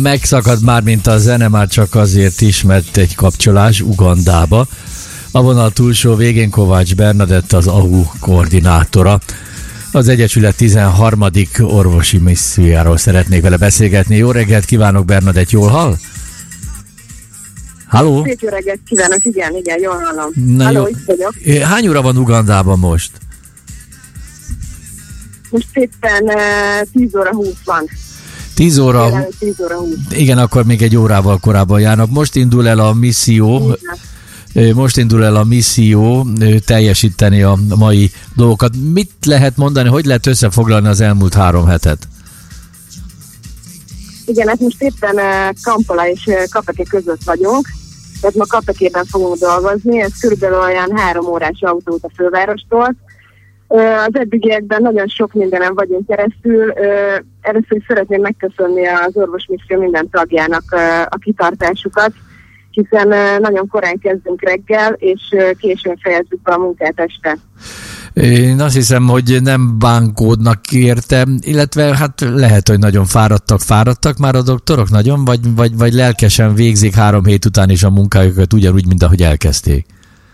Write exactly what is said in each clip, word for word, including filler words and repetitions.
megszakad már, mint a zene, már csak azért is, mert egy kapcsolás Ugandába. A vonal túlsó végén Kovács Bernadett, az á u koordinátora. Az Egyesület tizenharmadik orvosi missziójáról szeretnék vele beszélgetni. Jó reggelt kívánok, Bernadett, jól hall? Halló? Szép jó reggelt kívánok, igen, igen, jól hallom. Na Halló, jó. itt vagyok. Hány óra van Ugandában most? Most éppen uh, tíz óra húsz van. tíz óra? Jelen, tíz óra húsz. Igen, akkor még egy órával korábban járnak. Most indul el a misszió, Igen. most indul el a misszió teljesíteni a mai dolgokat. Mit lehet mondani, hogy lehet összefoglalni az elmúlt három hetet? Igen, hát most éppen uh, Kampala és uh, Kapeke között vagyunk, tehát ma Kapekében fogunk dolgozni, ez körülbelül olyan három órás autót a fővárostól. Uh, az eddigiekben nagyon sok mindenen vagyunk keresztül. Uh, először is szeretném megköszönni az orvosmisszió minden tagjának uh, a kitartásukat, hiszen uh, nagyon korán kezdünk reggel, és uh, későn fejezzük be a munkát este. Én azt hiszem, hogy nem bánkódnak érte, illetve hát lehet, hogy nagyon fáradtak, fáradtak már a doktorok nagyon, vagy, vagy, vagy lelkesen végzik három hét után is a munkájukat ugyanúgy, mint ahogy elkezdték?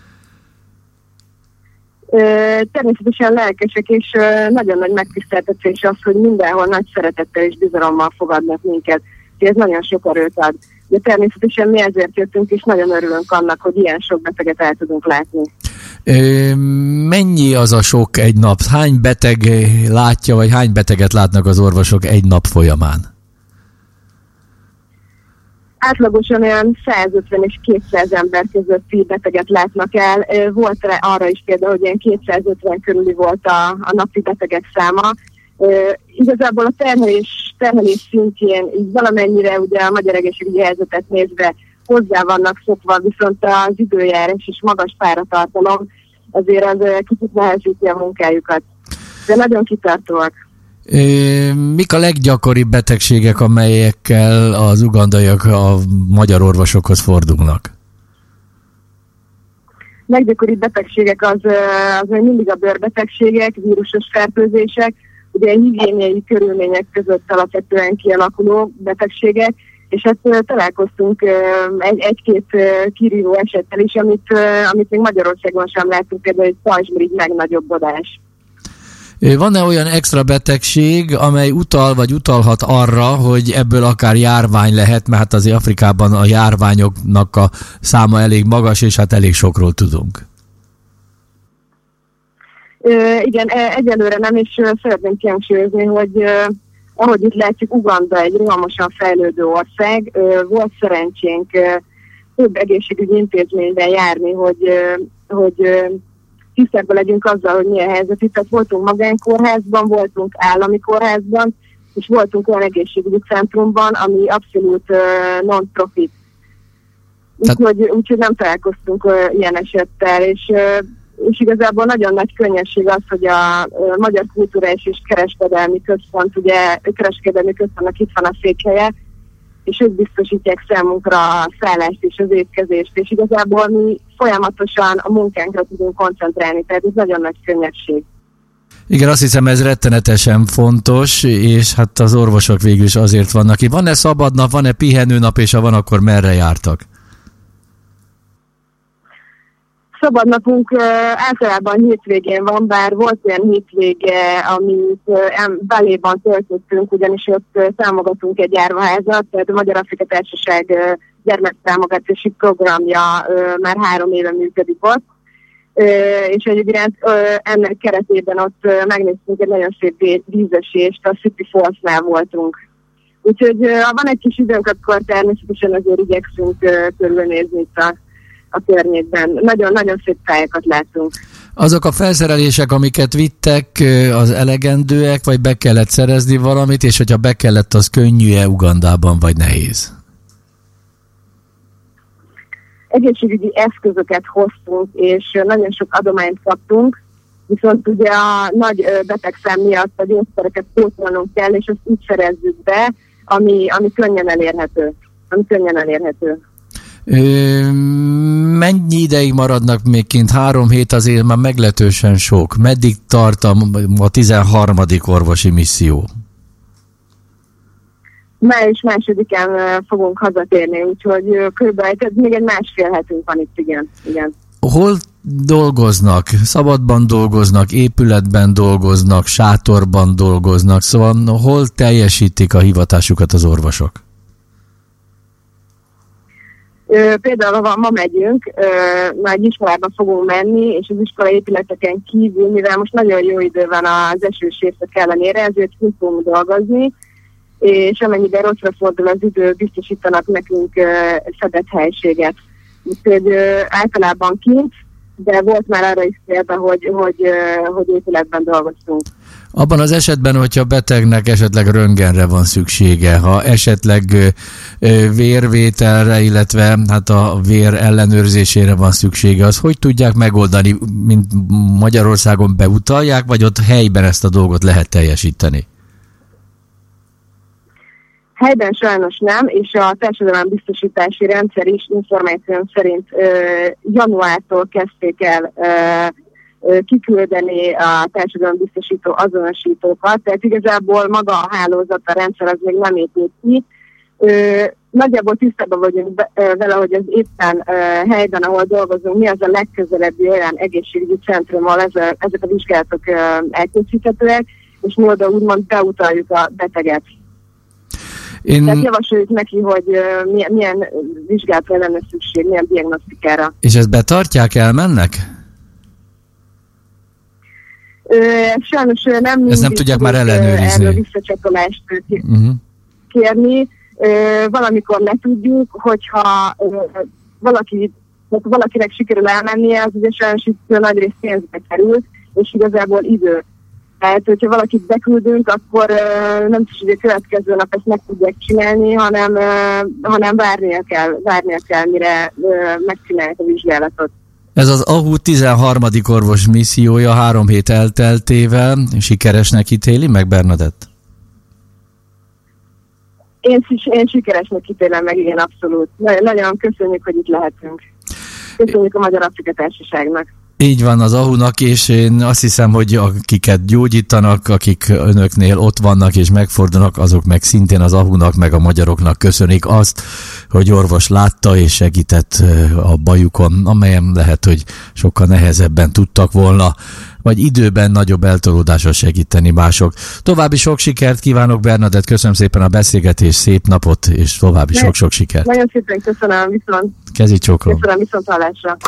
Természetesen lelkesek, és nagyon nagy megtiszteltetés az, hogy mindenhol nagy szeretettel és bizalommal fogadnak minket. Ez nagyon sok erőt ad. De természetesen mi ezért jöttünk, és nagyon örülünk annak, hogy ilyen sok beteget el tudunk látni. Ö, mennyi az a sok egy nap? Hány beteg látja, vagy hány beteget látnak az orvosok egy nap folyamán? Átlagosan olyan százötven és kétszáz ember közötti beteget látnak el. Volt arra is például, hogy ilyen kétszázötven körüli volt a, a napi betegek száma. Uh, igazából a terhelés, terhelés szintjén így valamennyire ugye a magyar egészségügyi helyzetet nézve hozzá vannak szokva, viszont az időjárás és magas páratartalom azért az uh, kicsit nehezíti a munkájukat. De nagyon kitartóak. É, mik a leggyakoribb betegségek, amelyekkel az ugandaiak a magyar orvosokhoz fordulnak? Leggyakoribb betegségek az, az mindig a bőrbetegségek, vírusos fertőzések, ugye higiéniai körülmények között alapvetően kialakuló betegségek, és hát találkoztunk egy, egy-két kirívó esettel is, amit, amit még Magyarországon sem láttunk, például egy pajzsmirigy megnagyobbodás. Van-e olyan extra betegség, amely utal vagy utalhat arra, hogy ebből akár járvány lehet, mert hát azért Afrikában a járványoknak a száma elég magas, és hát elég sokról tudunk. Uh, igen, egyelőre nem, és uh, szeretném kihangsúlyozni, hogy uh, ahogy itt látjuk, Uganda egy rohamosan fejlődő ország. Uh, volt szerencsénk uh, több egészségügyi intézményben járni, hogy, uh, hogy uh, tisztában legyünk azzal, hogy milyen helyzet itt. Tehát voltunk magánkórházban, voltunk állami kórházban, és voltunk olyan egészségügyi centrumban, ami abszolút uh, non-profit. Úgyhogy úgy, nem találkoztunk uh, ilyen esettel, és uh, és igazából nagyon nagy könnyesség az, hogy a Magyar Kulturális és Kereskedelmi Központ, ugye kereskedelmi központnak itt van a székhelye, és ők biztosítják számunkra a szállást és az étkezést, és igazából mi folyamatosan a munkánkra tudunk koncentrálni, tehát ez nagyon nagy könnyesség. Igen, azt hiszem, ez rettenetesen fontos, és hát az orvosok végül is azért vannak. Van-e szabadnap, van-e pihenőnap, és ha van, akkor merre jártak? Szabadnapunk uh, általában hétvégén van, bár volt olyan hétvége, amit uh, Baléban töltöttünk, ugyanis ott uh, támogatunk egy árvaházat, tehát a Magyar Afrika Társaság uh, gyermektámogatási programja uh, már három éve működik ott, uh, és egyébként uh, ennek keretében ott uh, megnéztünk egy nagyon szép vízesést, a City Falls-nál voltunk. Úgyhogy uh, ha van egy kis időnk, akkor természetesen azért igyekszünk uh, körülnézni itt a a környékben. Nagyon-nagyon szép tájakat látunk. Azok a felszerelések, amiket vittek, az elegendőek, vagy be kellett szerezni valamit, és hogyha be kellett, az könnyű-e Ugandában, vagy nehéz? Egészségügyi eszközöket hoztunk, és nagyon sok adományt kaptunk, viszont ugye a nagy betegszám miatt a gyógyszereket pótolnunk kell, és azt úgy szerezzük be, ami, ami könnyen elérhető. Ami könnyen elérhető. Ö, mennyi ideig maradnak még kint? Három hét azért már meglehetősen sok. Meddig tart a, a tizenharmadik orvosi misszió? május másodikán fogunk hazatérni, úgyhogy körülbelül még egy másfél hetünk van itt, igen. igen. Hol dolgoznak? Szabadban dolgoznak, épületben dolgoznak, sátorban dolgoznak, szóval hol teljesítik a hivatásukat az orvosok? Például ha ma megyünk, már egy iskolába fogunk menni, és az iskola épületeken kívül, mivel most nagyon jó idő van az esős évszak ellenére, ezért kint fogunk dolgozni, és amennyiben rosszra fordul az idő, biztosítanak nekünk szedett helységet. Úgyhogy általában kint, de volt már arra is példa, hogy, hogy, hogy épületben dolgoztunk. Abban az esetben, hogyha betegnek esetleg röntgenre van szüksége, ha esetleg vérvételre, illetve hát a vér ellenőrzésére van szüksége, az hogy tudják megoldani, mint Magyarországon beutalják, vagy ott helyben ezt a dolgot lehet teljesíteni? Helyben sajnos nem, és a társadalombiztosítási rendszer is információm szerint ö, januártól kezdték el ö, ö, kiküldeni a társadalombiztosító azonosítókat, tehát igazából maga a hálózat, a rendszer az még nem épült ki. Ö, nagyjából tisztában vagyunk be, ö, vele, hogy az éppen ö, helyben, ahol dolgozunk, mi az a legközelebbi olyan egészségügyi centrum, ahol ez a, ezek a vizsgálatok ö, elkészíthetőek, és mi oda úgymond beutaljuk a beteget. Én... Tehát javasoljuk neki, hogy uh, milyen, milyen vizsgálatra lenne szükség, milyen diagnosztikára. És ezt betartják, elmennek? Ö, sajnos nem mindig. Ezt nem tudják már ellenőrizni. Erről visszacsatolást uh-huh. kérni. Ö, valamikor le tudjuk, hogyha ö, valaki, valakinek sikerül elmennie, az ugye sajnos itt nagy rész pénzbe került, és igazából idő. Tehát, hogyha valakit beküldünk, akkor uh, nem is, hogy a következő nap ezt meg tudják csinálni, hanem, uh, hanem várnia kell, várnia kell, mire uh, megcsinálják a vizsgálatot. Ez az á hú tizenharmadik orvos missziója három hét elteltével sikeresnek ítéli meg, Bernadett? Én, én sikeresnek ítélem meg, igen, abszolút. Nagyon köszönjük, hogy itt lehetünk. Köszönjük a Magyar Afrika Társaságnak. Így van az á hú-nak, és én azt hiszem, hogy akiket gyógyítanak, akik önöknél ott vannak és megfordulnak, azok meg szintén az á hú-nak, meg a magyaroknak köszönik azt, hogy orvos látta és segített a bajukon, amelyen lehet, hogy sokkal nehezebben tudtak volna, vagy időben nagyobb eltolódással segíteni mások. További sok sikert kívánok, Bernadett, köszönöm szépen a beszélgetést, szép napot, és további sok-sok sikert. Nagyon szépen köszönöm, viszont. Kezi csókolom. Köszönöm, viszont hallásra.